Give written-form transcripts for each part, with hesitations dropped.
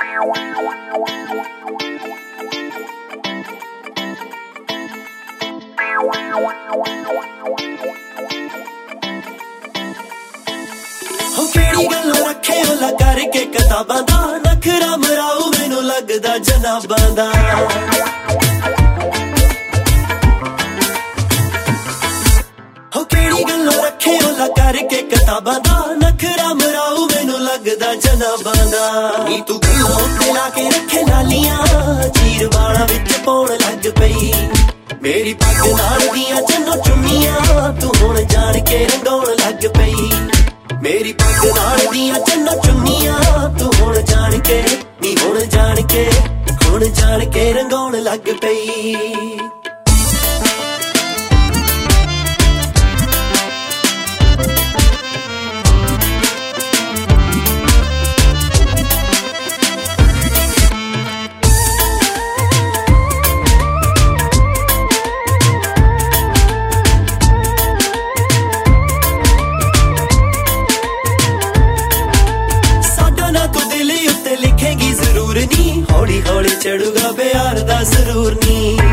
केड़ी गल रखे ओला करके किताबां दा नखरा मराऊ मैनू लगदा जनाबां दा हो केड़ी गल रखे ओला करके किताबां दा नखरा मराऊ मैनू लगदा जनाबां दा नी तू गल्लां ते ला के रखे लालियां चीर वाला विच पौण लग पई मेरी पग नाल दियां चन्नो चुन्नियां तू हुण जान के रंगाउण लग पई मेरी पग नाल दियां चन्नो चुन्नियां तू हुण जान के नी हुण जान के रंगाउण लग पई हौली हौली चढ़ूगा प्यार दा जरूर नी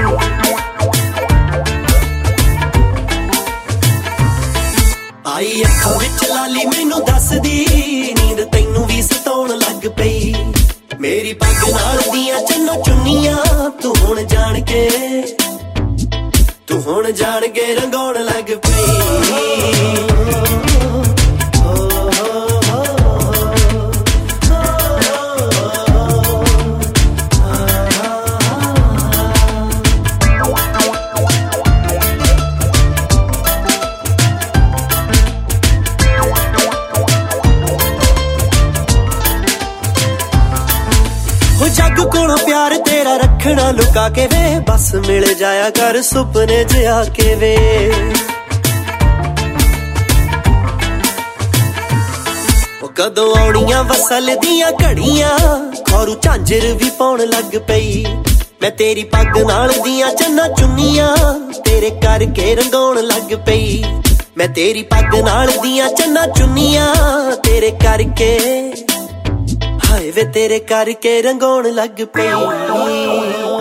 आई अखां विच लाली मैनू दस दी नींद तैनू भी सताउण लग पई मेरी पग नाल दियां चन्नो चुन्नियां तू हुण जान के रंगाउण लग पई जग कोलों प्यार तेरा रखना लुका के वे बस मिल जाया कर सुपने च आके वे कदों आउणियां वसल दियां घड़ियां खौरू झांजर भी पौण लग पई मैं तेरी पग नाल दियां चन्ना चुन्नियां तेरे करके रंगाउण लग पई मैं तेरी पग नाल दियां चन्ना चुन्नियां तेरे करके हाय वे तेरे करके रंगाउण लग पई